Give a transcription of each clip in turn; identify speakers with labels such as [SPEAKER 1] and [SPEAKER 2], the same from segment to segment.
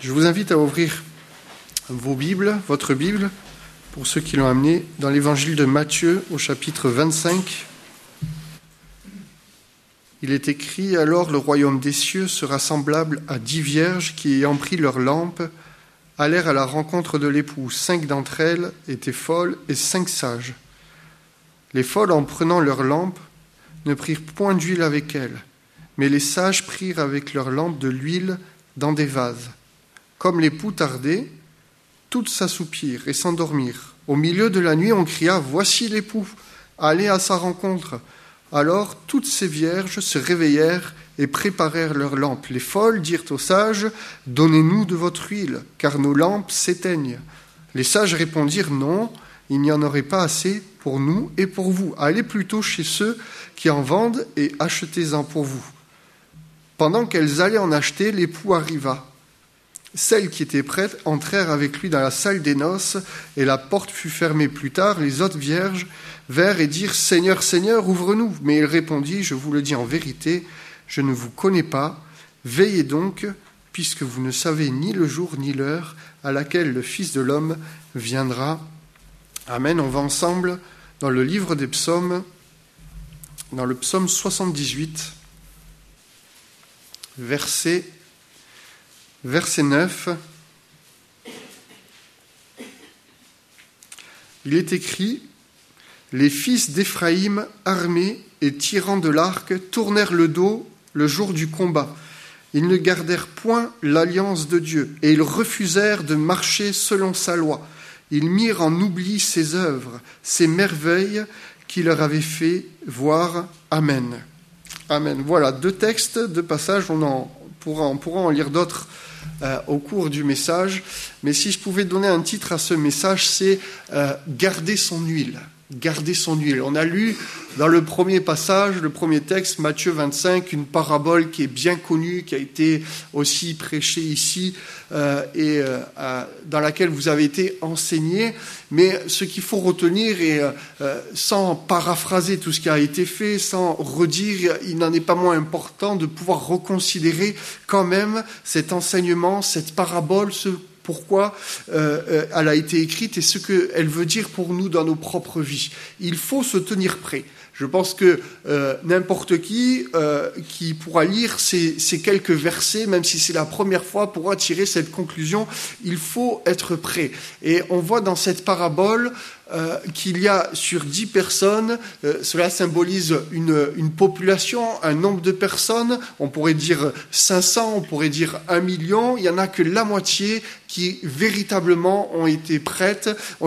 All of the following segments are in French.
[SPEAKER 1] Je vous invite à ouvrir votre Bible, pour ceux qui l'ont amené, dans l'évangile de Matthieu au chapitre 25. Il est écrit « Alors le royaume des cieux sera semblable à 10 vierges qui, ayant pris leurs lampes, allèrent à la rencontre de l'époux. 5 d'entre elles étaient folles et 5 sages. Les folles, en prenant leurs lampes, ne prirent point d'huile avec elles, mais les sages prirent avec leurs lampes de l'huile dans des vases. Comme l'époux tardait, toutes s'assoupirent et s'endormirent. Au milieu de la nuit, on cria « Voici l'époux, allez à sa rencontre !» Alors toutes ces vierges se réveillèrent et préparèrent leurs lampes. Les folles dirent aux sages « Donnez-nous de votre huile, car nos lampes s'éteignent. » Les sages répondirent « Non, il n'y en aurait pas assez pour nous et pour vous. Allez plutôt chez ceux qui en vendent et achetez-en pour vous. » Pendant qu'elles allaient en acheter, l'époux arriva. Celles qui étaient prêtes entrèrent avec lui dans la salle des noces, et la porte fut fermée. Plus tard, les autres vierges vinrent et dirent « Seigneur, Seigneur, ouvre-nous » Mais il répondit « Je vous le dis en vérité, je ne vous connais pas. Veillez donc, puisque vous ne savez ni le jour ni l'heure à laquelle le Fils de l'homme viendra. » Amen. On va ensemble dans le livre des psaumes, dans le psaume 78, verset 9, il est écrit « Les fils d'Éphraïm, armés et tirant de l'arc, tournèrent le dos le jour du combat. Ils ne gardèrent point l'alliance de Dieu, et ils refusèrent de marcher selon sa loi. Ils mirent en oubli ses œuvres, ses merveilles qu'il leur avait fait voir. Amen. » Amen. Voilà, 2 textes, 2 passages, on pourra en lire d'autres au cours du message, mais si je pouvais donner un titre à ce message, c'est « Garder son huile ». Garder son huile. On a lu dans le premier passage, le premier texte, Matthieu 25, une parabole qui est bien connue, qui a été aussi prêchée ici et dans laquelle vous avez été enseignés. Mais ce qu'il faut retenir, et sans paraphraser tout ce qui a été fait, sans redire, il n'en est pas moins important de pouvoir reconsidérer quand même cet enseignement, cette parabole, pourquoi elle a été écrite et ce qu'elle veut dire pour nous dans nos propres vies. Il faut se tenir prêt. Je pense que n'importe qui pourra lire ces quelques versets, même si c'est la première fois, pourra tirer cette conclusion. Il faut être prêt. Et on voit dans cette parabole qu'il y a sur 10 personnes, cela symbolise une population, un nombre de personnes, on pourrait dire 500, on pourrait dire 1 million, il n'y en a que la moitié qui véritablement ont été prêts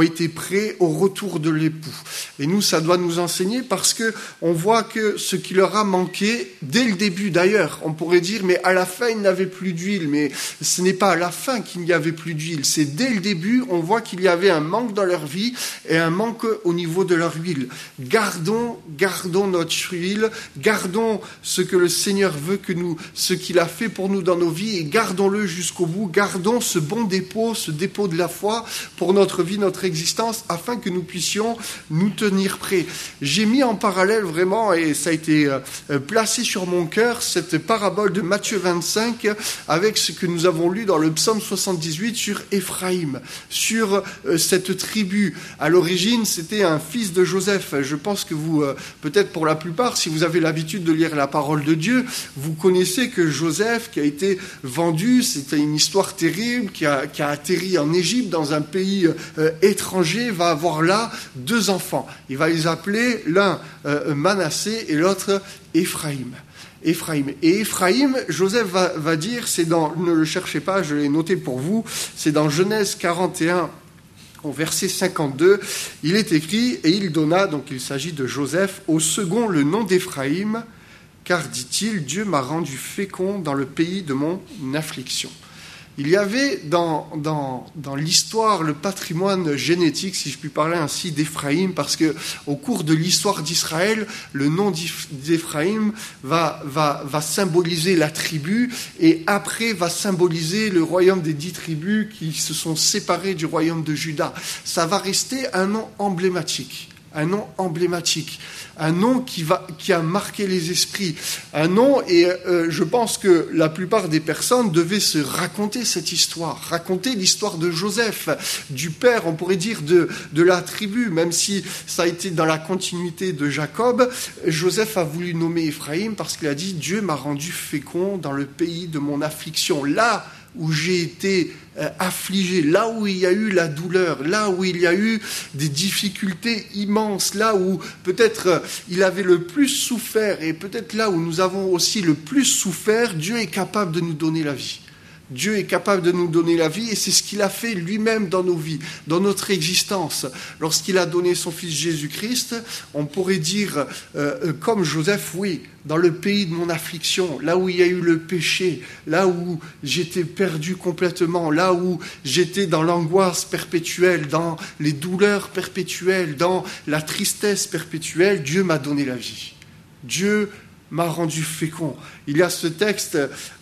[SPEAKER 1] au retour de l'époux. Et nous, ça doit nous enseigner parce que on voit que ce qui leur a manqué, dès le début d'ailleurs, on pourrait dire, mais à la fin, ils n'avaient plus d'huile, mais ce n'est pas à la fin qu'il n'y avait plus d'huile, c'est dès le début, on voit qu'il y avait un manque dans leur vie, et un manque au niveau de leur huile. Gardons notre huile, gardons ce que le Seigneur veut ce qu'il a fait pour nous dans nos vies, et gardons-le jusqu'au bout, gardons ce bon dépôt, ce dépôt de la foi pour notre vie, notre existence, afin que nous puissions nous tenir prêts. J'ai mis en parallèle vraiment, et ça a été placé sur mon cœur, cette parabole de Matthieu 25 avec ce que nous avons lu dans le psaume 78 sur Éphraïm, sur cette tribu. À l'origine, c'était un fils de Joseph. Je pense que vous, peut-être pour la plupart, si vous avez l'habitude de lire la parole de Dieu, vous connaissez que Joseph, qui a été vendu, c'était une histoire terrible, qui a atterri en Égypte, dans un pays étranger, va avoir là 2 enfants. Il va les appeler l'un Manassé et l'autre Éphraïm. Et Éphraïm, Joseph va dire, ne le cherchez pas, je l'ai noté pour vous, c'est dans Genèse 41, au verset 52, il est écrit « Et il donna », donc il s'agit de Joseph, « au second le nom d'Éphraïm, car, dit-il, Dieu m'a rendu fécond dans le pays de mon affliction. » Il y avait dans l'histoire le patrimoine génétique, si je puis parler ainsi, d'Éphraïm, parce que au cours de l'histoire d'Israël, le nom d'Éphraïm va symboliser la tribu, et après va symboliser le royaume des 10 tribus qui se sont séparées du royaume de Juda. Ça va rester un nom emblématique. un nom emblématique, un nom qui a marqué les esprits, un nom, et je pense que la plupart des personnes devaient se raconter cette histoire, raconter l'histoire de Joseph, du père, on pourrait dire, de la tribu, même si ça a été dans la continuité de Jacob. Joseph a voulu nommer Ephraïm parce qu'il a dit « Dieu m'a rendu fécond dans le pays de mon affliction ». Là où j'ai été affligé, là où il y a eu la douleur, là où il y a eu des difficultés immenses, là où peut-être il avait le plus souffert, et peut-être là où nous avons aussi le plus souffert, Dieu est capable de nous donner la vie. Dieu est capable de nous donner la vie, et c'est ce qu'il a fait lui-même dans nos vies, dans notre existence. Lorsqu'il a donné son Fils Jésus-Christ, on pourrait dire, comme Joseph, oui, dans le pays de mon affliction, là où il y a eu le péché, là où j'étais perdu complètement, là où j'étais dans l'angoisse perpétuelle, dans les douleurs perpétuelles, dans la tristesse perpétuelle, Dieu m'a donné la vie. Dieu m'a rendu fécond. Il y a ce texte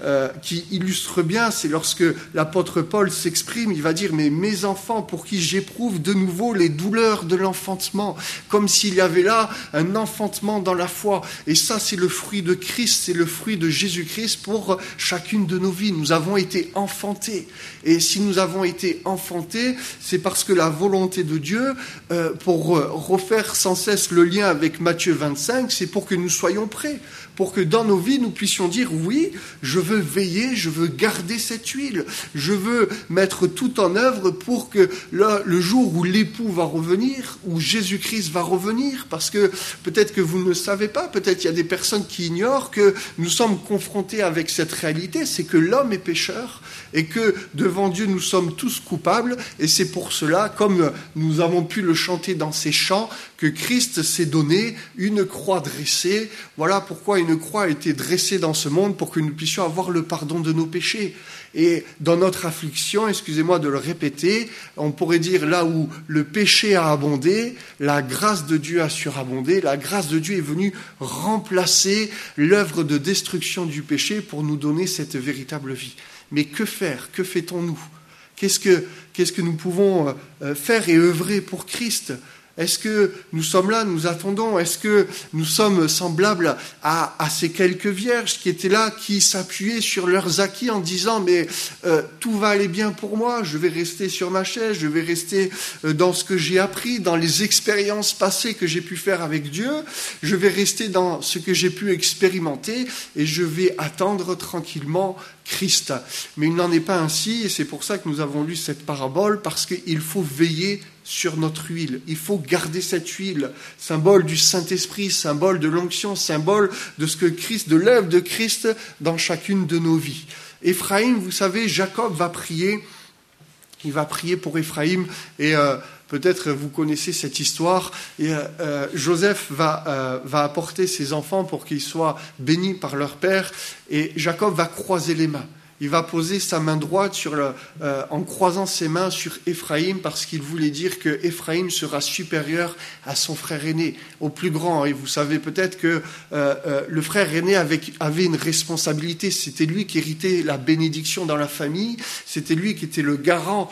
[SPEAKER 1] qui illustre bien, c'est lorsque l'apôtre Paul s'exprime, il va dire « Mais mes enfants, pour qui j'éprouve de nouveau les douleurs de l'enfantement », comme s'il y avait là un enfantement dans la foi. Et ça, c'est le fruit de Christ, c'est le fruit de Jésus-Christ pour chacune de nos vies. Nous avons été enfantés. Et si nous avons été enfantés, c'est parce que la volonté de Dieu, pour refaire sans cesse le lien avec Matthieu 25, c'est pour que nous soyons prêts, pour que dans nos vies, nous puissions dire, oui, je veux veiller, je veux garder cette huile, je veux mettre tout en œuvre pour que le jour où l'époux va revenir, où Jésus-Christ va revenir, parce que peut-être que vous ne le savez pas, peut-être il y a des personnes qui ignorent que nous sommes confrontés avec cette réalité, c'est que l'homme est pécheur, et que devant Dieu, nous sommes tous coupables, et c'est pour cela, comme nous avons pu le chanter dans ces chants, que Christ s'est donné une croix dressée. Voilà pourquoi une croix a été dressée dans ce monde, pour que nous puissions avoir le pardon de nos péchés. Et dans notre affliction, excusez-moi de le répéter, on pourrait dire là où le péché a abondé, la grâce de Dieu a surabondé, la grâce de Dieu est venue remplacer l'œuvre de destruction du péché pour nous donner cette véritable vie. Mais que faire ? Que fait-on-nous ? Qu'est-ce que nous pouvons faire et œuvrer pour Christ ? Est-ce que nous sommes là, nous attendons ? Est-ce que nous sommes semblables à ces quelques vierges qui étaient là, qui s'appuyaient sur leurs acquis en disant « mais tout va aller bien pour moi, je vais rester sur ma chaise, je vais rester dans ce que j'ai appris, dans les expériences passées que j'ai pu faire avec Dieu, je vais rester dans ce que j'ai pu expérimenter et je vais attendre tranquillement Christ. » Mais il n'en est pas ainsi, et c'est pour ça que nous avons lu cette parabole, parce qu'il faut veiller sur notre huile. Il faut garder cette huile, symbole du Saint-Esprit, symbole de l'onction, symbole de ce que Christ, de l'œuvre de Christ dans chacune de nos vies. Ephraïm, vous savez, Jacob va prier, il va prier pour Ephraïm, et peut-être vous connaissez cette histoire, et Joseph va apporter ses enfants pour qu'ils soient bénis par leur père, et Jacob va croiser les mains. Il va poser sa main droite en croisant ses mains sur Ephraïm, parce qu'il voulait dire que Ephraïm sera supérieur à son frère aîné, au plus grand. Et vous savez peut-être que le frère aîné avait une responsabilité. C'était lui qui héritait la bénédiction dans la famille. C'était lui qui était le garant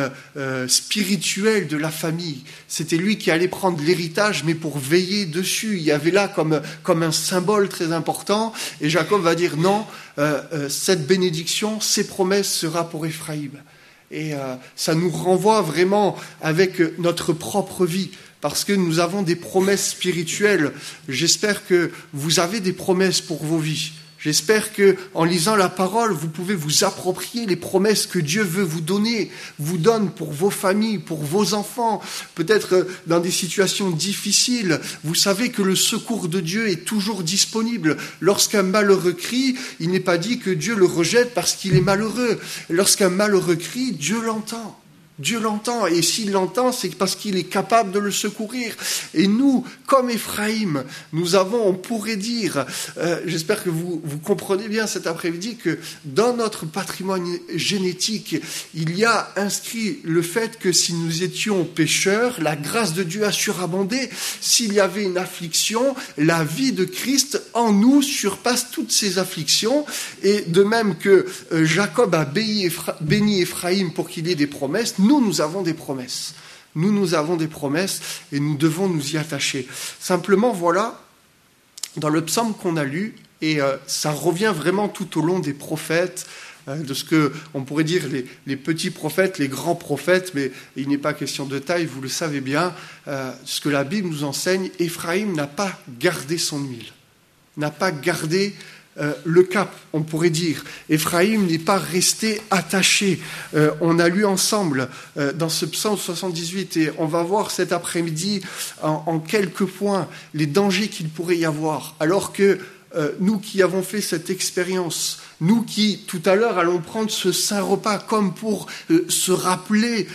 [SPEAKER 1] spirituel de la famille. C'était lui qui allait prendre l'héritage, mais pour veiller dessus. Il y avait là comme un symbole très important. Et Jacob va dire non, cette bénédiction, ces promesses sera pour Ephraïm. Et ça nous renvoie vraiment avec notre propre vie, parce que nous avons des promesses spirituelles. J'espère que vous avez des promesses pour vos vies. J'espère que, en lisant la parole, vous pouvez vous approprier les promesses que Dieu veut vous donne pour vos familles, pour vos enfants, peut-être dans des situations difficiles. Vous savez que le secours de Dieu est toujours disponible. Lorsqu'un malheureux crie, il n'est pas dit que Dieu le rejette parce qu'il est malheureux. Lorsqu'un malheureux crie, Dieu l'entend. Dieu l'entend, et s'il l'entend, c'est parce qu'il est capable de le secourir. Et nous, comme Ephraïm, on pourrait dire, j'espère que vous comprenez bien cet après-midi, que dans notre patrimoine génétique, il y a inscrit le fait que si nous étions pécheurs, la grâce de Dieu a surabondé. S'il y avait une affliction, la vie de Christ en nous surpasse toutes ces afflictions. Et de même que Jacob a béni Ephraïm pour qu'il ait des promesses, nous avons des promesses. Nous avons des promesses et nous devons nous y attacher. Simplement, voilà, dans le psaume qu'on a lu, et ça revient vraiment tout au long des prophètes, de ce que on pourrait dire les petits prophètes, les grands prophètes, mais il n'est pas question de taille, vous le savez bien, ce que la Bible nous enseigne, Éphraïm n'a pas gardé son huile, n'a pas gardé le cap, on pourrait dire. Éphraïm n'est pas resté attaché. On a lu ensemble dans ce psaume 78, et on va voir cet après-midi en quelques points les dangers qu'il pourrait y avoir, alors que nous qui avons fait cette expérience, nous qui, tout à l'heure, allons prendre ce saint repas comme pour se rappeler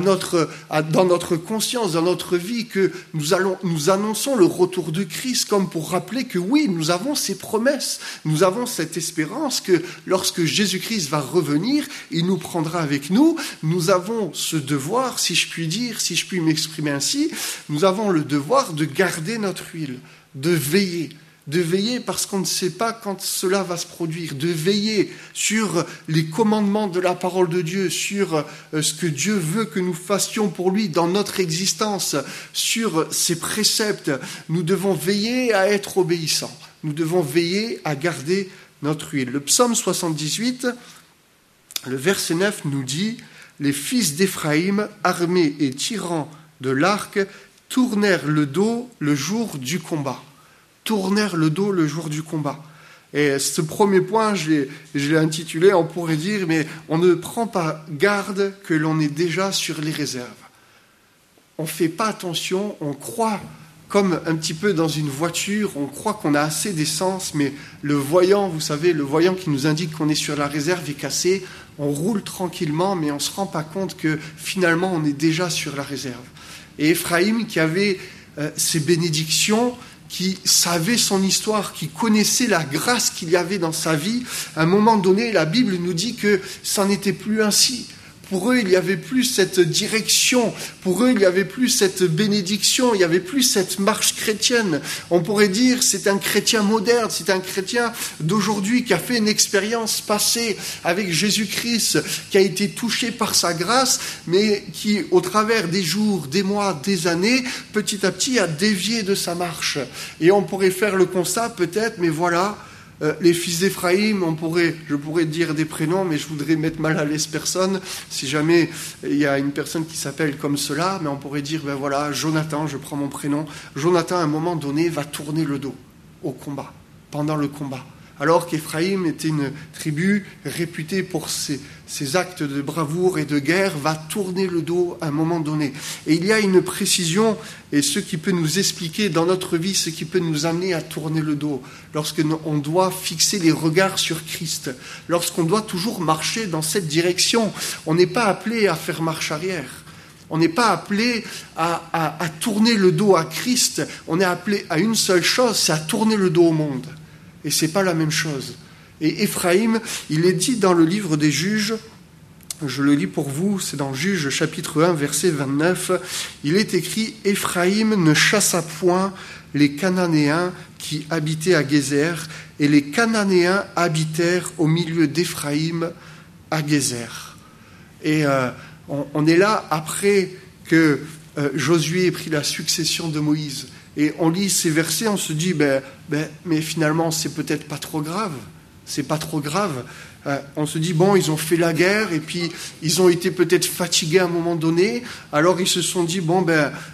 [SPEAKER 1] dans notre conscience, dans notre vie, que nous annonçons le retour de Christ, comme pour rappeler que oui, nous avons ces promesses, nous avons cette espérance que lorsque Jésus-Christ va revenir, il nous prendra avec nous. Nous avons ce devoir, si je puis dire, si je puis m'exprimer ainsi, nous avons le devoir de garder notre huile, de veiller parce qu'on ne sait pas quand cela va se produire, de veiller sur les commandements de la parole de Dieu, sur ce que Dieu veut que nous fassions pour lui dans notre existence, sur ses préceptes. Nous devons veiller à être obéissants, nous devons veiller à garder notre huile. Le psaume 78, le verset 9 nous dit « Les fils d'Éphraïm, armés et tirant de l'arc, tournèrent le dos le jour du combat. » Tournèrent le dos le jour du combat. Et ce premier point, je l'ai intitulé, on pourrait dire, mais on ne prend pas garde que l'on est déjà sur les réserves. On ne fait pas attention, on croit, comme un petit peu dans une voiture, on croit qu'on a assez d'essence, mais le voyant, vous savez, le voyant qui nous indique qu'on est sur la réserve est cassé, on roule tranquillement, mais on ne se rend pas compte que finalement on est déjà sur la réserve. Et Éphraïm, qui avait ses bénédictions, qui savait son histoire, qui connaissait la grâce qu'il y avait dans sa vie, à un moment donné, la Bible nous dit que ça n'était plus ainsi. Pour eux, il n'y avait plus cette direction. Pour eux, il n'y avait plus cette bénédiction. Il n'y avait plus cette marche chrétienne. On pourrait dire c'est un chrétien moderne, c'est un chrétien d'aujourd'hui qui a fait une expérience passée avec Jésus-Christ, qui a été touché par sa grâce, mais qui, au travers des jours, des mois, des années, petit à petit a dévié de sa marche. Et on pourrait faire le constat peut-être, mais voilà, les fils d'Éphraïm, je pourrais dire des prénoms, mais je voudrais mettre mal à l'aise personne. Si jamais il y a une personne qui s'appelle comme cela, mais on pourrait dire, ben voilà, Jonathan, je prends mon prénom. Jonathan, à un moment donné, va tourner le dos au combat, pendant le combat. Alors qu'Éphraïm était une tribu réputée pour ses actes de bravoure et de guerre, va tourner le dos à un moment donné. Et il y a une précision, et ce qui peut nous expliquer dans notre vie, ce qui peut nous amener à tourner le dos, lorsqu'on doit fixer les regards sur Christ, lorsqu'on doit toujours marcher dans cette direction. On n'est pas appelé à faire marche arrière. On n'est pas appelé à tourner le dos à Christ. On est appelé à une seule chose, c'est à tourner le dos au monde. Et ce n'est pas la même chose. Et Éphraïm, il est dit dans le livre des Juges, je le lis pour vous, c'est dans Juges chapitre 1, verset 29, il est écrit « Éphraïm ne chassa point les Cananéens qui habitaient à Gézer, et les Cananéens habitèrent au milieu d'Éphraïm à Gézer. » Et on est là après que Josué ait pris la succession de Moïse. Et on lit ces versets, on se dit, mais finalement, c'est peut-être pas trop grave. C'est pas trop grave. On se dit, bon, ils ont fait la guerre, et puis ils ont été peut-être fatigués à un moment donné. Alors ils se sont dit, bon,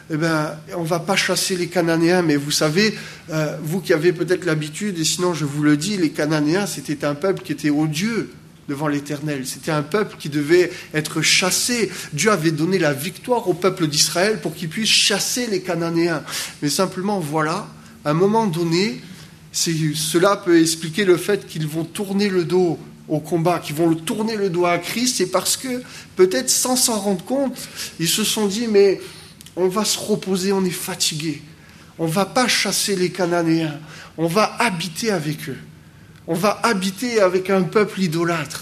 [SPEAKER 1] on va pas chasser les Cananéens. Mais vous savez, vous qui avez peut-être l'habitude, et sinon je vous le dis, les Cananéens, c'était un peuple qui était odieux devant l'Éternel. C'était un peuple qui devait être chassé. Dieu avait donné la victoire au peuple d'Israël pour qu'il puisse chasser les Cananéens. Mais simplement, voilà, à un moment donné, cela peut expliquer le fait qu'ils vont tourner le dos au combat, qu'ils vont tourner le dos à Christ. C'est parce que, peut-être sans s'en rendre compte, ils se sont dit, mais on va se reposer, on est fatigué. On ne va pas chasser les Cananéens. On va habiter avec eux. On va habiter avec un peuple idolâtre.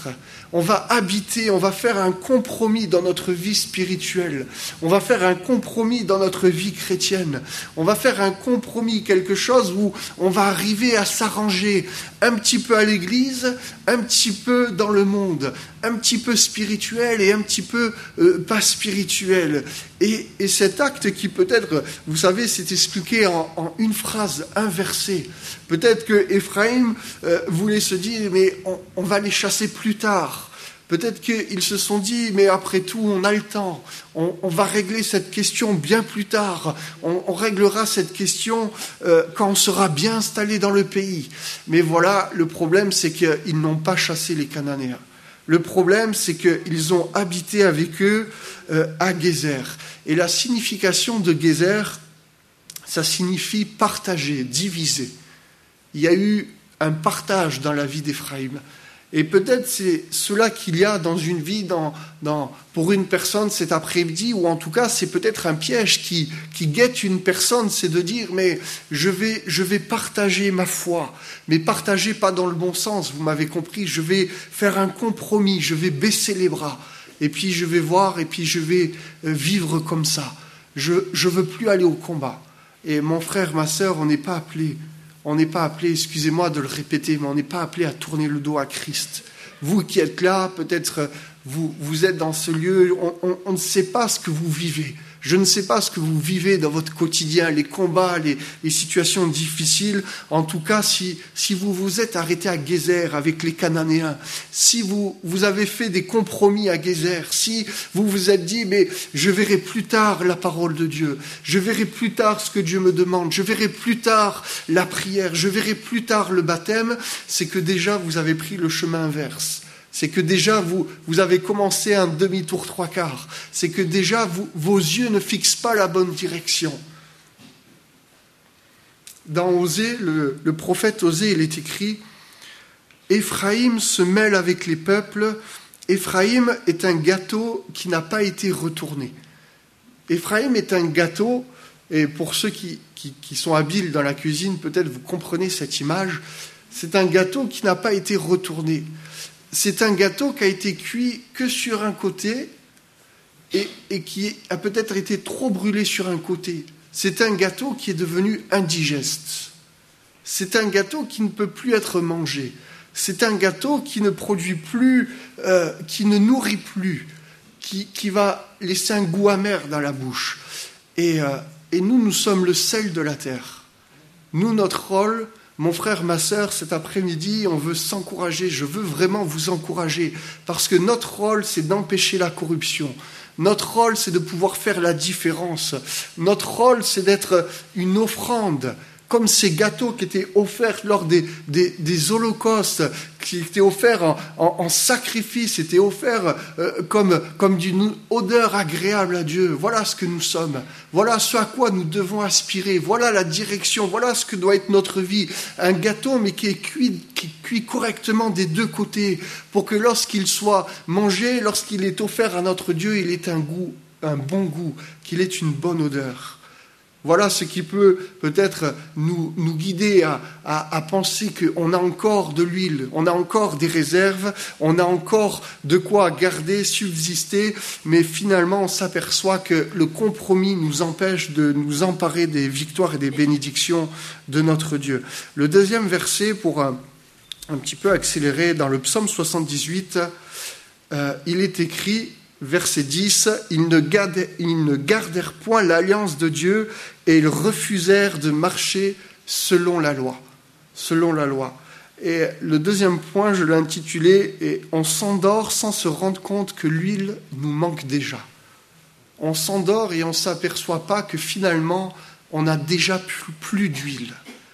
[SPEAKER 1] on va habiter, on va faire un compromis dans notre vie spirituelle, on va faire un compromis dans notre vie chrétienne, on va faire un compromis, quelque chose où on va arriver à s'arranger un petit peu à l'église, un petit peu dans le monde, un petit peu spirituel et un petit peu pas spirituel. Et cet acte qui peut-être, vous savez, c'est expliqué en une phrase, un verset. Peut-être que Éphraïm voulait se dire, mais on va les chasser plus tard. Peut-être qu'ils se sont dit, mais après tout, on a le temps. On va régler cette question bien plus tard. On réglera cette question quand on sera bien installé dans le pays. Mais voilà, le problème, c'est qu'ils n'ont pas chassé les Cananéens. Le problème, c'est qu'ils ont habité avec eux à Gézer. Et la signification de Gézer, ça signifie partager, diviser. Il y a eu un partage dans la vie d'Éphraïm. Et peut-être c'est cela qu'il y a dans une vie, pour une personne cet après-midi, ou en tout cas c'est peut-être un piège qui guette une personne, c'est de dire mais je vais partager ma foi, mais partager pas dans le bon sens, vous m'avez compris, je vais faire un compromis, je vais baisser les bras, et puis je vais voir, et puis je vais vivre comme ça. Je veux plus aller au combat. Et mon frère, ma sœur, on n'est pas appelé, excusez-moi de le répéter, mais on n'est pas appelé à tourner le dos à Christ. Vous qui êtes là, peut-être vous êtes dans ce lieu, on ne sait pas ce que vous vivez. Je ne sais pas ce que vous vivez dans votre quotidien, les combats, les situations difficiles. En tout cas, si vous vous êtes arrêté à Gézer avec les Cananéens, si vous avez fait des compromis à Gézer, si vous vous êtes dit, mais je verrai plus tard la parole de Dieu, je verrai plus tard ce que Dieu me demande, je verrai plus tard la prière, je verrai plus tard le baptême, c'est que déjà vous avez pris le chemin inverse. C'est que déjà vous avez commencé un demi-tour trois quarts. C'est que déjà vos yeux ne fixent pas la bonne direction. Dans Osée, le prophète Osée, il est écrit « Éphraïm se mêle avec les peuples. Éphraïm est un gâteau qui n'a pas été retourné. » Éphraïm est un gâteau, et pour ceux qui sont habiles dans la cuisine, peut-être vous comprenez cette image, c'est un gâteau qui n'a pas été retourné. C'est un gâteau qui a été cuit que sur un côté et qui a peut-être été trop brûlé sur un côté. C'est un gâteau qui est devenu indigeste. C'est un gâteau qui ne peut plus être mangé. C'est un gâteau qui ne produit plus, qui ne nourrit plus, qui va laisser un goût amer dans la bouche. Et nous sommes le sel de la terre. Nous, notre rôle, mon frère, ma sœur, cet après-midi, on veut s'encourager, je veux vraiment vous encourager, parce que notre rôle, c'est d'empêcher la corruption. Notre rôle, c'est de pouvoir faire la différence. Notre rôle, c'est d'être une offrande, comme ces gâteaux qui étaient offerts lors des holocaustes, qui étaient offerts en sacrifice, étaient offerts comme d'une odeur agréable à Dieu. Voilà ce que nous sommes. Voilà ce à quoi nous devons aspirer. Voilà la direction. Voilà ce que doit être notre vie. Un gâteau, mais qui est cuit correctement des deux côtés, pour que lorsqu'il soit mangé, lorsqu'il est offert à notre Dieu, il ait un bon goût, qu'il ait une bonne odeur. Voilà ce qui peut peut-être nous guider à penser qu'on a encore de l'huile, on a encore des réserves, on a encore de quoi garder, subsister, mais finalement on s'aperçoit que le compromis nous empêche de nous emparer des victoires et des bénédictions de notre Dieu. Le deuxième verset, pour un petit peu accélérer, dans le psaume 78, il est écrit... Verset 10, ils ne gardèrent point l'alliance de Dieu et ils refusèrent de marcher selon la loi. Selon la loi. Et le deuxième point, je l'ai intitulé « On s'endort sans se rendre compte que l'huile nous manque déjà ». On s'endort et on ne s'aperçoit pas que finalement, on n'a déjà plus d'huile.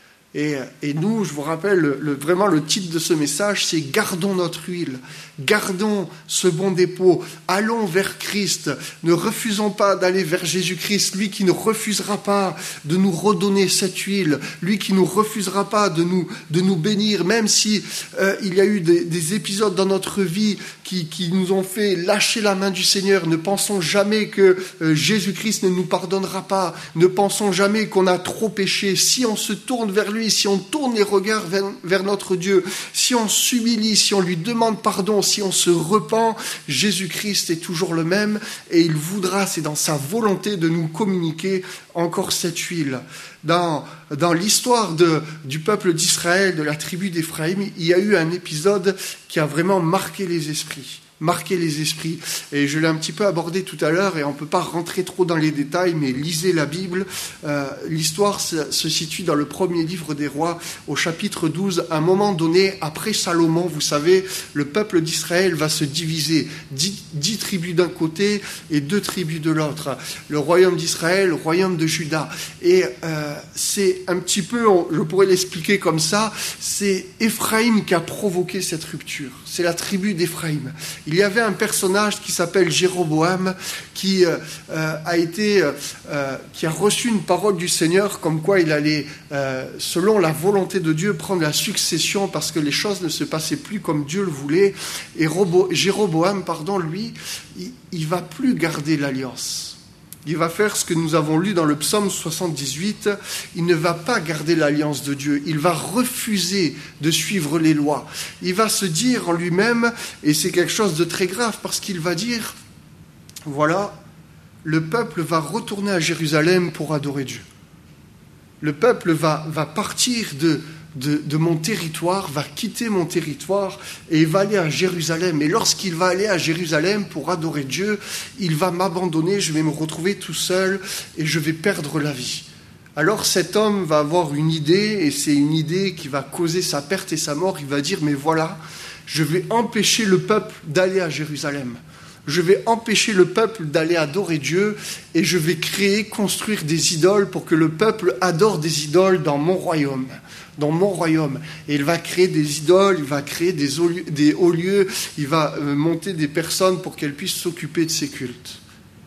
[SPEAKER 1] Et nous, je vous rappelle, vraiment le titre de ce message, c'est « Gardons notre huile, gardons ce bon dépôt, allons vers Christ, ne refusons pas d'aller vers Jésus-Christ, lui qui ne refusera pas de nous redonner cette huile, lui qui ne nous refusera pas de nous bénir, même si il y a eu des épisodes dans notre vie qui nous ont fait lâcher la main du Seigneur. Ne pensons jamais que Jésus-Christ ne nous pardonnera pas, ne pensons jamais qu'on a trop péché. Si on se tourne vers lui, lui, si on tourne les regards vers notre Dieu, si on s'humilie, si on lui demande pardon, si on se repent, Jésus-Christ est toujours le même et il voudra, c'est dans sa volonté de nous communiquer encore cette huile. Dans l'histoire du peuple d'Israël, de la tribu d'Éphraïm, il y a eu un épisode qui a vraiment marqué les esprits. Et je l'ai un petit peu abordé tout à l'heure et on ne peut pas rentrer trop dans les détails, mais lisez la Bible. L'histoire se situe dans le premier livre des rois, au chapitre 12. À un moment donné, après Salomon, vous savez, le peuple d'Israël va se diviser. 10 tribus d'un côté et 2 tribus de l'autre. Le royaume d'Israël, le royaume de Juda. Et c'est un petit peu, je pourrais l'expliquer comme ça, c'est Éphraïm qui a provoqué cette rupture. C'est la tribu d'Éphraïm. Il y avait un personnage qui s'appelle Jéroboam qui a reçu une parole du Seigneur comme quoi il allait, selon la volonté de Dieu, prendre la succession parce que les choses ne se passaient plus comme Dieu le voulait. Et Jéroboam, lui, il va plus garder l'alliance. Il va faire ce que nous avons lu dans le psaume 78. Il ne va pas garder l'alliance de Dieu. Il va refuser de suivre les lois. Il va se dire en lui-même, et c'est quelque chose de très grave, parce qu'il va dire, voilà, le peuple va retourner à Jérusalem pour adorer Dieu. Le peuple va partir de mon territoire, va quitter mon territoire et il va aller à Jérusalem. Et lorsqu'il va aller à Jérusalem pour adorer Dieu, il va m'abandonner, je vais me retrouver tout seul et je vais perdre la vie. Alors cet homme va avoir une idée, et c'est une idée qui va causer sa perte et sa mort. Il va dire, mais voilà, je vais empêcher le peuple d'aller à Jérusalem. Je vais empêcher le peuple d'aller adorer Dieu et je vais construire des idoles pour que le peuple adore des idoles dans mon royaume. Et il va créer des idoles, il va créer des hauts lieux, il va monter des personnes pour qu'elles puissent s'occuper de ces cultes.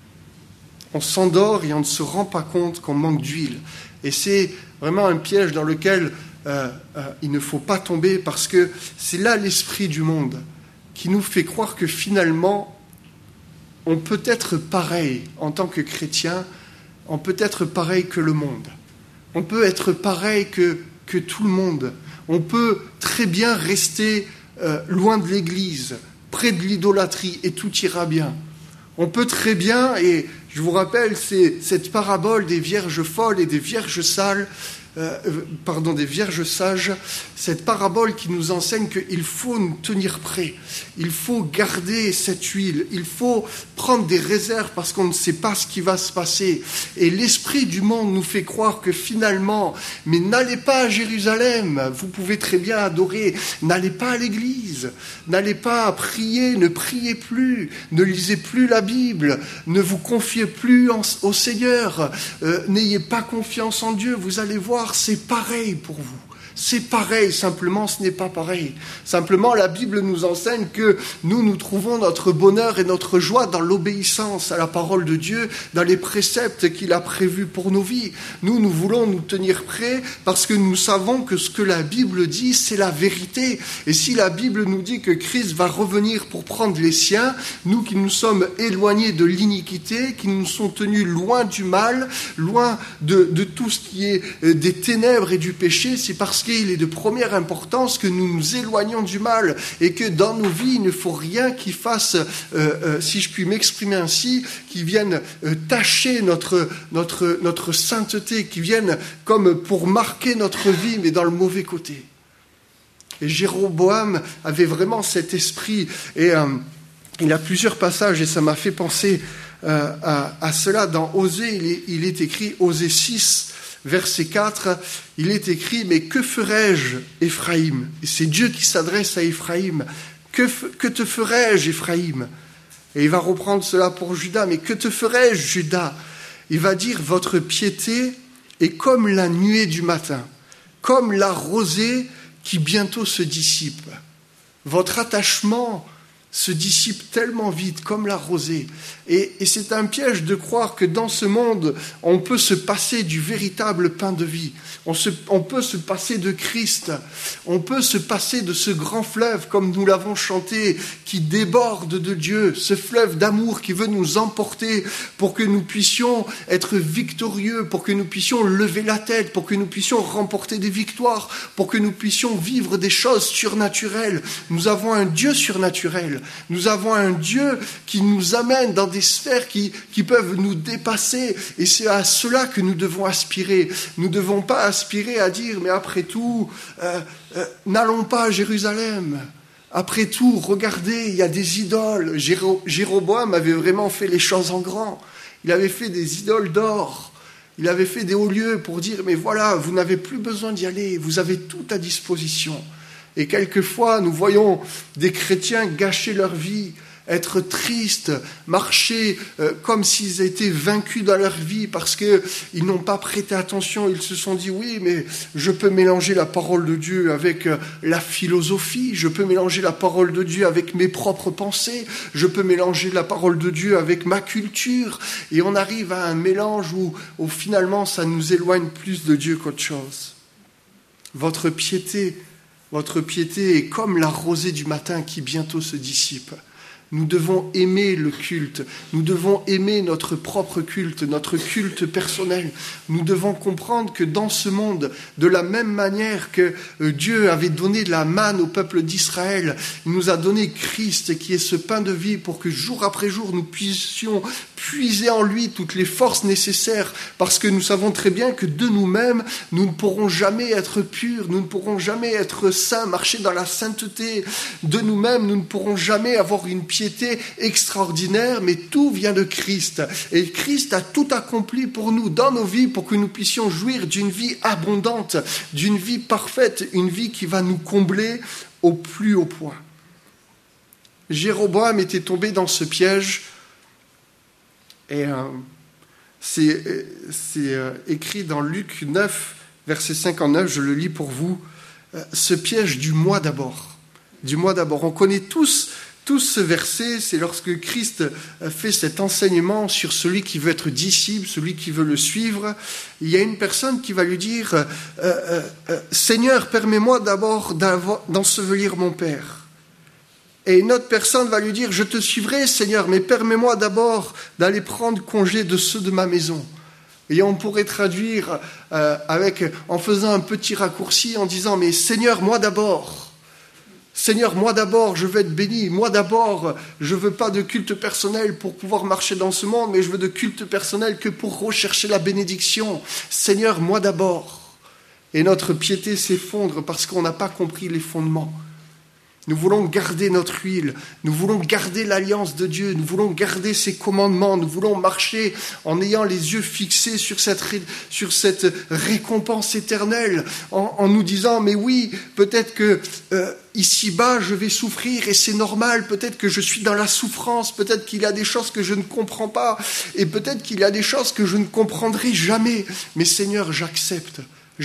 [SPEAKER 1] On s'endort et on ne se rend pas compte qu'on manque d'huile. Et c'est vraiment un piège dans lequel il ne faut pas tomber, parce que c'est là l'esprit du monde qui nous fait croire que finalement, on peut être pareil en tant que chrétien, on peut être pareil que le monde. On peut être pareil que tout le monde. On peut très bien rester loin de l'église, près de l'idolâtrie, et tout ira bien. On peut très bien, et je vous rappelle, c'est cette parabole des vierges folles et des vierges des vierges sages, cette parabole qui nous enseigne qu'il faut nous tenir prêts, il faut garder cette huile, il faut prendre des réserves parce qu'on ne sait pas ce qui va se passer. Et l'esprit du monde nous fait croire que finalement, mais n'allez pas à Jérusalem, vous pouvez très bien adorer, n'allez pas à l'église, n'allez pas prier, ne priez plus, ne lisez plus la Bible, ne vous confiez plus au Seigneur, n'ayez pas confiance en Dieu, vous allez voir, c'est pareil pour vous. C'est pareil, simplement ce n'est pas pareil. Simplement la Bible nous enseigne que nous trouvons notre bonheur et notre joie dans l'obéissance à la parole de Dieu, dans les préceptes qu'il a prévus pour nos vies. Nous voulons nous tenir prêts parce que nous savons que ce que la Bible dit, c'est la vérité. Et si la Bible nous dit que Christ va revenir pour prendre les siens, nous qui nous sommes éloignés de l'iniquité, qui nous sommes tenus loin du mal, loin de tout ce qui est des ténèbres et du péché, c'est parce qu'il est de première importance que nous nous éloignons du mal et que dans nos vies, il ne faut rien qui fasse, si je puis m'exprimer ainsi, qui vienne tacher notre sainteté, qui vienne comme pour marquer notre vie, mais dans le mauvais côté. Et Jéroboam avait vraiment cet esprit, et il a plusieurs passages, et ça m'a fait penser à cela. Dans Osée, il est écrit, Osée 6, verset 4, il est écrit « Mais que ferai-je, Éphraïm ?» Et c'est Dieu qui s'adresse à Éphraïm. « Que te ferai-je, Éphraïm ?» Et il va reprendre cela pour Juda. « Mais que te ferai-je, Juda ?» Il va dire « Votre piété est comme la nuée du matin, comme la rosée qui bientôt se dissipe. Votre attachement se dissipe tellement vite, comme la rosée. Et c'est un piège de croire que dans ce monde, on peut se passer du véritable pain de vie. On peut se passer de Christ. On peut se passer de ce grand fleuve, comme nous l'avons chanté, qui déborde de Dieu, ce fleuve d'amour qui veut nous emporter pour que nous puissions être victorieux, pour que nous puissions lever la tête, pour que nous puissions remporter des victoires, pour que nous puissions vivre des choses surnaturelles. Nous avons un Dieu surnaturel. Nous avons un Dieu qui nous amène dans des sphères qui peuvent nous dépasser. Et c'est à cela que nous devons aspirer. Nous ne devons pas aspirer à dire, mais après tout, n'allons pas à Jérusalem. Après tout, regardez, il y a des idoles. Jéroboam avait vraiment fait les choses en grand. Il avait fait des idoles d'or. Il avait fait des hauts lieux pour dire, mais voilà, vous n'avez plus besoin d'y aller. Vous avez tout à disposition. Et quelquefois, nous voyons des chrétiens gâcher leur vie, être tristes, marcher comme s'ils étaient vaincus dans leur vie parce qu'ils n'ont pas prêté attention. Ils se sont dit, oui, mais je peux mélanger la parole de Dieu avec la philosophie, je peux mélanger la parole de Dieu avec mes propres pensées, je peux mélanger la parole de Dieu avec ma culture. Et on arrive à un mélange où finalement, ça nous éloigne plus de Dieu qu'autre chose. Votre piété est comme la rosée du matin qui bientôt se dissipe. Nous devons aimer le culte, nous devons aimer notre propre culte, notre culte personnel. Nous devons comprendre que dans ce monde, de la même manière que Dieu avait donné de la manne au peuple d'Israël, il nous a donné Christ qui est ce pain de vie pour que jour après jour nous puissions puiser en lui toutes les forces nécessaires, parce que nous savons très bien que de nous-mêmes, nous ne pourrons jamais être purs, nous ne pourrons jamais être saints, marcher dans la sainteté. De nous-mêmes, nous ne pourrons jamais avoir une piété extraordinaire, mais tout vient de Christ. Et Christ a tout accompli pour nous dans nos vies, pour que nous puissions jouir d'une vie abondante, d'une vie parfaite, une vie qui va nous combler au plus haut point. Jéroboam était tombé dans ce piège. Et c'est écrit dans Luc 9, verset 59, je le lis pour vous, ce piège du moi d'abord. Du moi d'abord. On connaît tous ce verset, c'est lorsque Christ fait cet enseignement sur celui qui veut être disciple, celui qui veut le suivre. Il y a une personne qui va lui dire « Seigneur, permets-moi d'abord d'ensevelir mon Père ». Et une autre personne va lui dire, je te suivrai, Seigneur, mais permets-moi d'abord d'aller prendre congé de ceux de ma maison. Et on pourrait traduire en faisant un petit raccourci, en disant, mais Seigneur, moi d'abord. Seigneur, moi d'abord, je veux être béni. Moi d'abord, je veux pas de culte personnel pour pouvoir marcher dans ce monde, mais je veux de culte personnel que pour rechercher la bénédiction. Seigneur, moi d'abord. Et notre piété s'effondre parce qu'on n'a pas compris les fondements. Nous voulons garder notre huile, nous voulons garder l'alliance de Dieu, nous voulons garder ses commandements, nous voulons marcher en ayant les yeux fixés sur cette récompense éternelle, en nous disant, mais oui, peut-être que ici-bas je vais souffrir et c'est normal, peut-être que je suis dans la souffrance, peut-être qu'il y a des choses que je ne comprends pas, et peut-être qu'il y a des choses que je ne comprendrai jamais, mais Seigneur, j'accepte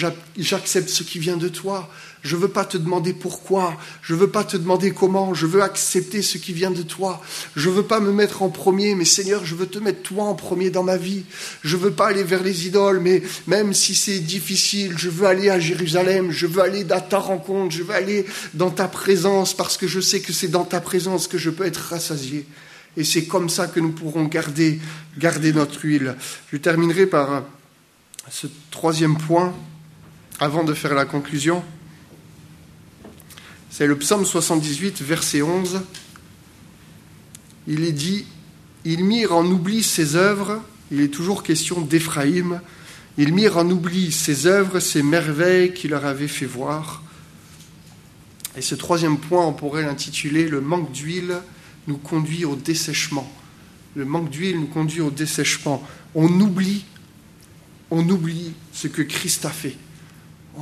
[SPEAKER 1] ce qui vient de toi. Je ne veux pas te demander pourquoi, je ne veux pas te demander comment, je veux accepter ce qui vient de toi. Je ne veux pas me mettre en premier, mais Seigneur, je veux te mettre toi en premier dans ma vie. Je ne veux pas aller vers les idoles, mais même si c'est difficile, je veux aller à Jérusalem, je veux aller à ta rencontre, je veux aller dans ta présence, parce que je sais que c'est dans ta présence que je peux être rassasié. Et c'est comme ça que nous pourrons garder notre huile. Je terminerai par ce troisième point, avant de faire la conclusion. C'est le psaume 78, verset 11. Il est dit, « Ils mirent en oubli ses œuvres », il est toujours question d'Éphraïm, « Ils mirent en oubli ses œuvres, ses merveilles qu'il leur avait fait voir. » Et ce troisième point, on pourrait l'intituler « Le manque d'huile nous conduit au dessèchement ». Le manque d'huile nous conduit au dessèchement. On oublie ce que Christ a fait.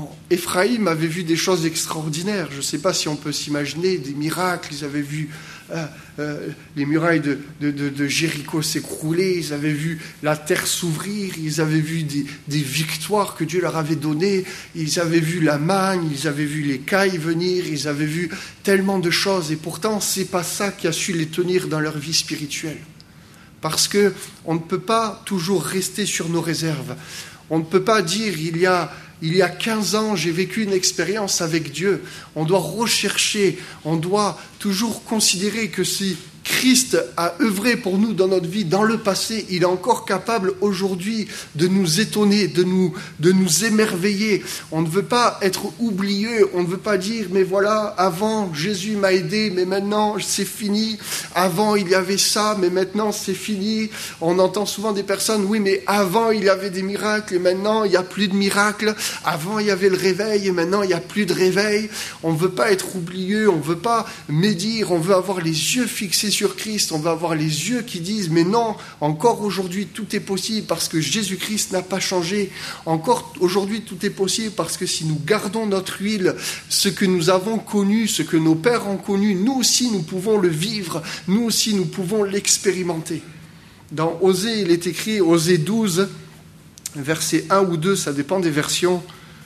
[SPEAKER 1] Éphraïm avait vu des choses extraordinaires. Je ne sais pas si on peut s'imaginer des miracles. Ils avaient vu les murailles de Jéricho s'écrouler, ils avaient vu la terre s'ouvrir, ils avaient vu des victoires que Dieu leur avait données, ils avaient vu la manne, ils avaient vu les cailles venir, ils avaient vu tellement de choses. Et pourtant, c'est pas ça qui a su les tenir dans leur vie spirituelle. Parce que on ne peut pas toujours rester sur nos réserves. On ne peut pas dire, il y a 15 ans, j'ai vécu une expérience avec Dieu. On doit rechercher, on doit toujours considérer que si Christ a œuvré pour nous dans notre vie, dans le passé, il est encore capable aujourd'hui de nous étonner, de nous émerveiller. On ne veut pas être oublieux, on ne veut pas dire, mais voilà, avant Jésus m'a aidé, mais maintenant c'est fini. Avant il y avait ça, mais maintenant c'est fini. On entend souvent des personnes, oui, mais avant il y avait des miracles et maintenant il n'y a plus de miracles. Avant il y avait le réveil et maintenant il n'y a plus de réveil. On ne veut pas être oublieux, on ne veut pas médire, on veut avoir les yeux fixés sur Christ, on va avoir les yeux qui disent mais non, encore aujourd'hui tout est possible parce que Jésus-Christ n'a pas changé. Encore aujourd'hui tout est possible parce que si nous gardons notre huile, ce que nous avons connu, ce que nos pères ont connu, nous aussi nous pouvons le vivre, nous aussi nous pouvons l'expérimenter. Dans Osée, il est écrit, Osée 12, verset 1 ou 2, ça dépend des versions,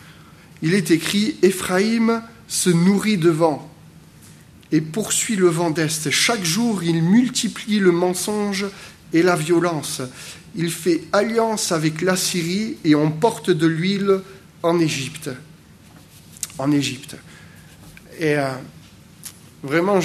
[SPEAKER 1] il est écrit « Éphraïm se nourrit de vent et poursuit le vent d'Est. Chaque jour, il multiplie le mensonge et la violence. Il fait alliance avec l'Assyrie et on porte de l'huile en Égypte. » En Égypte. Et vraiment,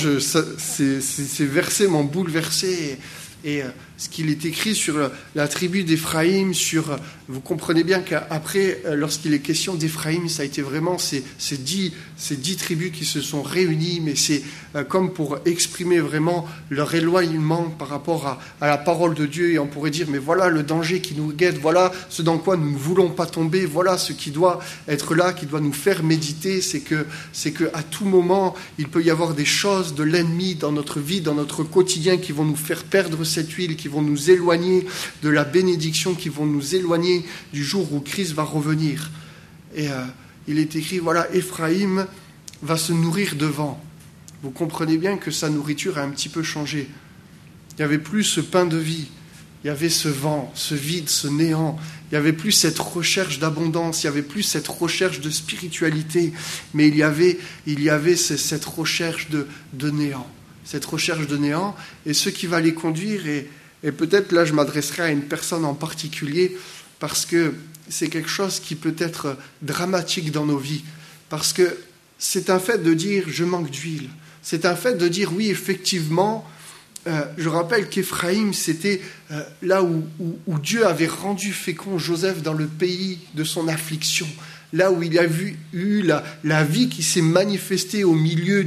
[SPEAKER 1] ces versets m'ont bouleversé. Et ce qu'il est écrit sur la tribu d'Éphraïm, vous comprenez bien qu'après, lorsqu'il est question d'Éphraïm, ça a été vraiment ces 10 tribus qui se sont réunies, mais c'est comme pour exprimer vraiment leur éloignement par rapport à la parole de Dieu. Et on pourrait dire, mais voilà le danger qui nous guette, voilà ce dans quoi nous ne voulons pas tomber, voilà ce qui doit être là, qui doit nous faire méditer, c'est que à tout moment, il peut y avoir des choses de l'ennemi dans notre vie, dans notre quotidien, qui vont nous faire perdre cette huile, qui vont nous éloigner de la bénédiction, qui vont nous éloigner du jour où Christ va revenir. Et il est écrit, voilà, Éphraïm va se nourrir de vent. Vous comprenez bien que sa nourriture a un petit peu changé. Il n'y avait plus ce pain de vie, il y avait ce vent, ce vide, ce néant. Il n'y avait plus cette recherche d'abondance, il n'y avait plus cette recherche de spiritualité, mais il y avait cette recherche de néant. Cette recherche de néant, et ce qui va les conduire, et peut-être là je m'adresserai à une personne en particulier, parce que c'est quelque chose qui peut être dramatique dans nos vies, parce que c'est un fait de dire je manque d'huile, c'est un fait de dire oui effectivement, je rappelle qu'Éphraïm c'était là où Dieu avait rendu fécond Joseph dans le pays de son affliction, là où il a eu la vie qui s'est manifestée au milieu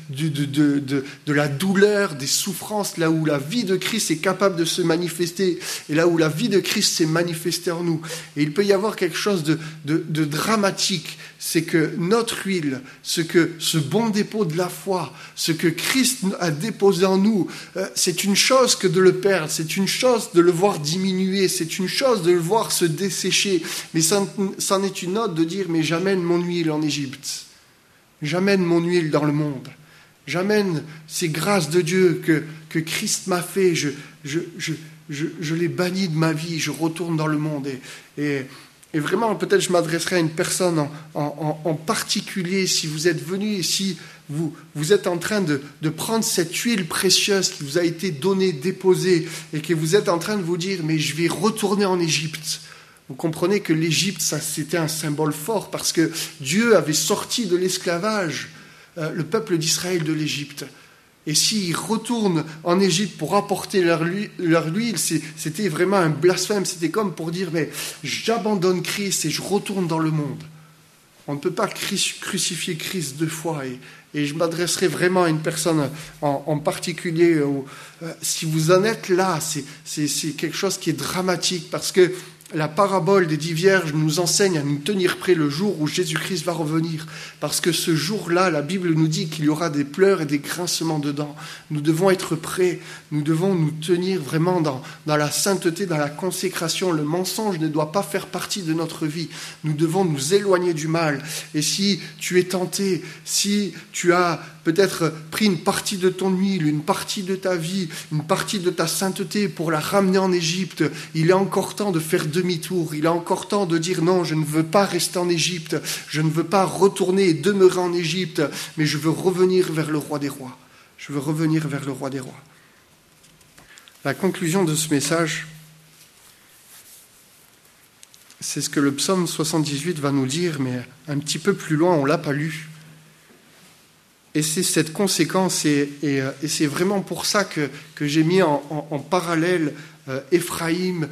[SPEAKER 1] de la douleur, des souffrances, là où la vie de Christ est capable de se manifester, et là où la vie de Christ s'est manifestée en nous. Et il peut y avoir quelque chose de dramatique, c'est que notre huile, ce bon dépôt de la foi, ce que Christ a déposé en nous, c'est une chose que de le perdre, c'est une chose de le voir diminuer, c'est une chose de le voir se dessécher, mais c'en est une autre de dire mais j'amène mon huile en Égypte, j'amène mon huile dans le monde, j'amène ces grâces de Dieu que Christ m'a fait, je les bannis de ma vie, je retourne dans le monde. Et vraiment, peut-être je m'adresserai à une personne en particulier, si vous êtes venu et si vous êtes en train de prendre cette huile précieuse qui vous a été donnée, déposée, et que vous êtes en train de vous dire mais je vais retourner en Égypte. Vous comprenez que l'Égypte, ça, c'était un symbole fort parce que Dieu avait sorti de l'esclavage le peuple d'Israël de l'Égypte. Et s'ils retournent en Égypte pour apporter leur huile, c'était vraiment un blasphème. C'était comme pour dire, mais j'abandonne Christ et je retourne dans le monde. On ne peut pas crucifier Christ deux fois. Et je m'adresserai vraiment à une personne en particulier. Si vous en êtes là, c'est quelque chose qui est dramatique parce que la parabole des 10 vierges nous enseigne à nous tenir prêts le jour où Jésus-Christ va revenir. Parce que ce jour-là, la Bible nous dit qu'il y aura des pleurs et des grincements de dents. Nous devons être prêts. Nous devons nous tenir vraiment dans la sainteté, dans la consécration. Le mensonge ne doit pas faire partie de notre vie. Nous devons nous éloigner du mal. Et si tu es tenté, si tu as peut-être pris une partie de ton huile, une partie de ta vie, une partie de ta sainteté pour la ramener en Égypte, il est encore temps de faire demi-tour. Il est encore temps de dire non, je ne veux pas rester en Égypte, je ne veux pas retourner et demeurer en Égypte, mais je veux revenir vers le roi des rois. Je veux revenir vers le roi des rois. La conclusion de ce message, c'est ce que le psaume 78 va nous dire, mais un petit peu plus loin, on ne l'a pas lu. Et c'est cette conséquence, et c'est vraiment pour ça que j'ai mis en parallèle Éphraïm,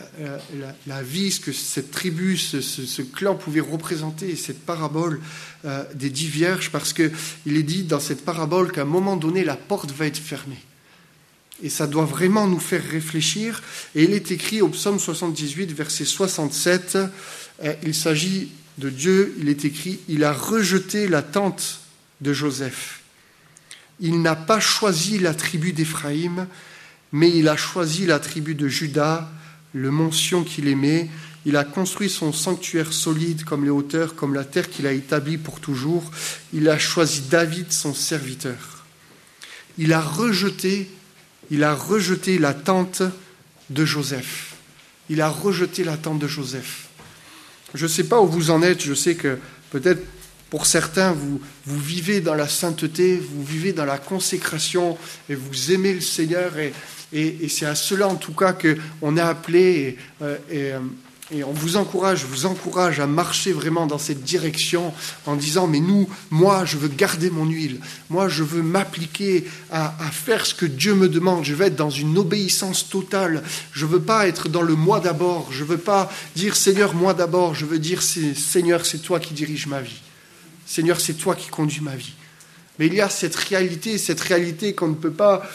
[SPEAKER 1] la vie, ce que cette tribu, ce clan pouvait représenter, cette parabole des 10 vierges, parce qu'il est dit dans cette parabole qu'à un moment donné, la porte va être fermée. Et ça doit vraiment nous faire réfléchir. Et il est écrit au psaume 78, verset 67, il s'agit de Dieu, il est écrit « Il a rejeté la tente de Joseph. Il n'a pas choisi la tribu d'Éphraïm, mais il a choisi la tribu de Juda, le mont Sion qu'il aimait. Il a construit son sanctuaire solide comme les hauteurs, comme la terre qu'il a établie pour toujours. Il a choisi David, son serviteur. Il a rejeté la tente de Joseph. Il a rejeté la tente de Joseph. Je ne sais pas où vous en êtes, je sais que peut-être pour certains, vous vivez dans la sainteté, vous vivez dans la consécration et vous aimez le Seigneur et c'est à cela en tout cas qu'on est appelé et on vous encourage, je vous encourage à marcher vraiment dans cette direction en disant mais moi je veux garder mon huile, moi je veux m'appliquer à faire ce que Dieu me demande, je veux être dans une obéissance totale, je veux pas être dans le moi d'abord, je veux pas dire Seigneur moi d'abord, je veux dire Seigneur c'est toi qui diriges ma vie. Seigneur, c'est toi qui conduis ma vie. Mais il y a cette réalité qu'on ne peut pas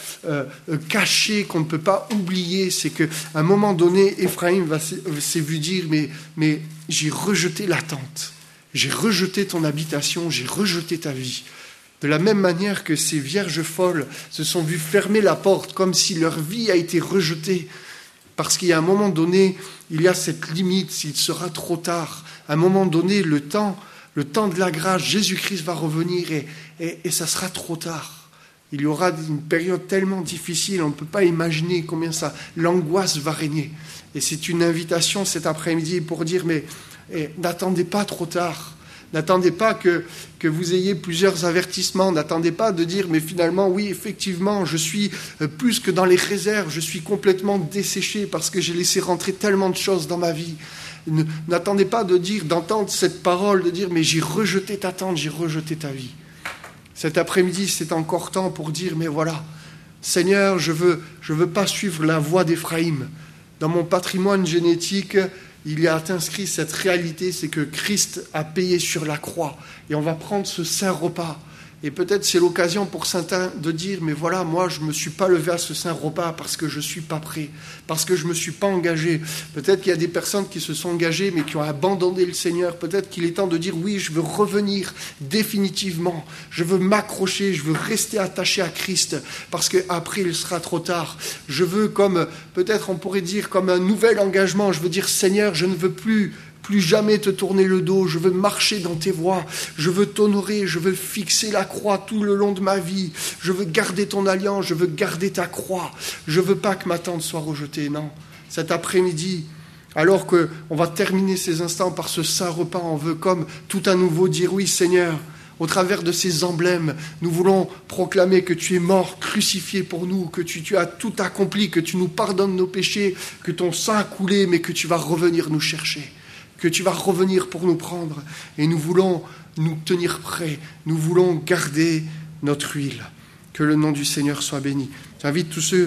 [SPEAKER 1] cacher, qu'on ne peut pas oublier. C'est qu'à un moment donné, Éphraïm s'est vu dire, mais j'ai rejeté la tente, j'ai rejeté ton habitation, j'ai rejeté ta vie. De la même manière que ces vierges folles se sont vues fermer la porte, comme si leur vie a été rejetée. Parce qu'il y a un moment donné, il y a cette limite, il sera trop tard. À un moment donné, le temps de la grâce, Jésus-Christ va revenir et ça sera trop tard. Il y aura une période tellement difficile, on ne peut pas imaginer combien l'angoisse va régner. Et c'est une invitation cet après-midi pour dire, mais n'attendez pas trop tard. N'attendez pas que vous ayez plusieurs avertissements. N'attendez pas de dire, mais finalement, oui, effectivement, je suis plus que dans les réserves. Je suis complètement desséché parce que j'ai laissé rentrer tellement de choses dans ma vie. N'attendez pas d'entendre cette parole, de dire, mais j'ai rejeté ta tente, j'ai rejeté ta vie. Cet après-midi, c'est encore temps pour dire, mais voilà, Seigneur, je veux pas suivre la voie d'Éphraïm. Dans mon patrimoine génétique, il y a inscrit cette réalité, c'est que Christ a payé sur la croix. Et on va prendre ce saint repas. Et peut-être c'est l'occasion pour certains de dire, mais voilà, moi je ne me suis pas levé à ce saint repas parce que je ne suis pas prêt, parce que je ne me suis pas engagé. Peut-être qu'il y a des personnes qui se sont engagées mais qui ont abandonné le Seigneur. Peut-être qu'il est temps de dire, oui, je veux revenir définitivement. Je veux m'accrocher, je veux rester attaché à Christ parce qu'après il sera trop tard. Je veux peut-être on pourrait dire comme un nouvel engagement. Je veux dire, Seigneur, je ne veux plus jamais te tourner le dos, je veux marcher dans tes voies, je veux t'honorer, je veux fixer la croix tout le long de ma vie, je veux garder ton alliance, je veux garder ta croix, je veux pas que ma tente soit rejetée, non. Cet après-midi, alors qu'on va terminer ces instants par ce saint repas, on veut comme tout à nouveau dire oui Seigneur, au travers de ces emblèmes, nous voulons proclamer que tu es mort, crucifié pour nous, que tu as tout accompli, que tu nous pardonnes nos péchés, que ton sang a coulé, mais que tu vas revenir nous chercher. Que tu vas revenir pour nous prendre. Et nous voulons nous tenir prêts. Nous voulons garder notre huile. Que le nom du Seigneur soit béni. J'invite tous ceux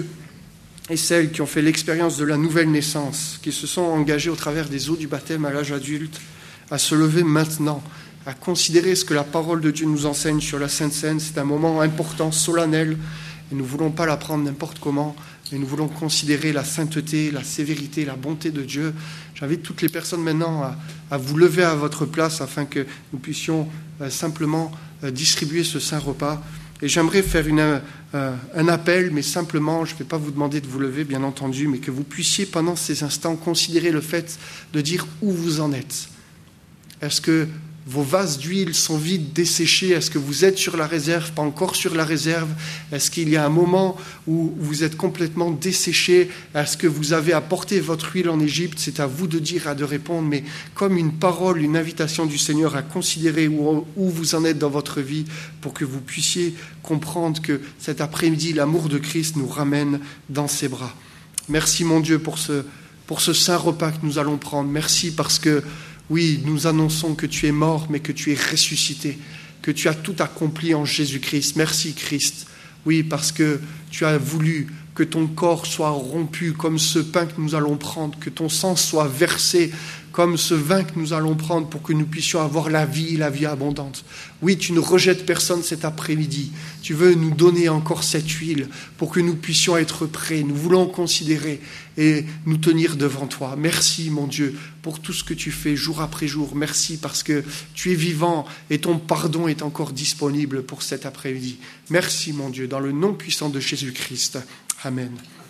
[SPEAKER 1] et celles qui ont fait l'expérience de la nouvelle naissance, qui se sont engagés au travers des eaux du baptême à l'âge adulte, à se lever maintenant, à considérer ce que la parole de Dieu nous enseigne sur la Sainte Seine. C'est un moment important, solennel, et nous ne voulons pas la prendre n'importe comment. et nous voulons considérer la sainteté, la sévérité, la bonté de Dieu. J'invite toutes les personnes maintenant à vous lever à votre place afin que nous puissions simplement distribuer ce saint repas. Et j'aimerais faire un appel, mais simplement, je ne vais pas vous demander de vous lever, bien entendu, mais que vous puissiez pendant ces instants considérer le fait de dire où vous en êtes. Est-ce que vos vases d'huile sont vides, desséchés? Est-ce que vous êtes sur la réserve, pas encore sur la réserve? Est-ce qu'il y a un moment où vous êtes complètement desséché? Est-ce que vous avez apporté votre huile en Égypte? C'est à vous de dire, de répondre, mais comme une parole, une invitation du Seigneur à considérer où vous en êtes dans votre vie pour que vous puissiez comprendre que cet après-midi, l'amour de Christ nous ramène dans ses bras. Merci mon Dieu pour ce saint repas que nous allons prendre. Merci parce que oui, nous annonçons que tu es mort, mais que tu es ressuscité, que tu as tout accompli en Jésus-Christ. Merci Christ. Oui, parce que tu as voulu que ton corps soit rompu comme ce pain que nous allons prendre, que ton sang soit versé comme ce vin que nous allons prendre pour que nous puissions avoir la vie abondante. Oui, tu ne rejettes personne cet après-midi. Tu veux nous donner encore cette huile pour que nous puissions être prêts. Nous voulons considérer et nous tenir devant toi. Merci, mon Dieu, pour tout ce que tu fais jour après jour. Merci parce que tu es vivant et ton pardon est encore disponible pour cet après-midi. Merci, mon Dieu, dans le nom puissant de Jésus-Christ. Amen.